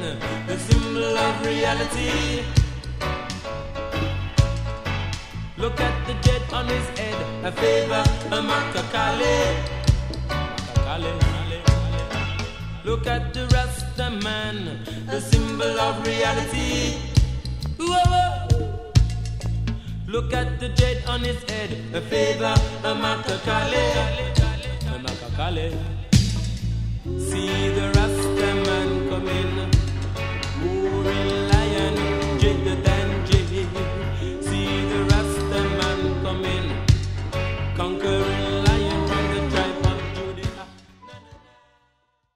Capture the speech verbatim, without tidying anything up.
the symbol of reality. Look at the jet on his head, a favor, a Makakale. Look at the Rasta man, the symbol of reality. Whoa. Look at the jet on his head, a favor, a Makakale. A Makakale. See the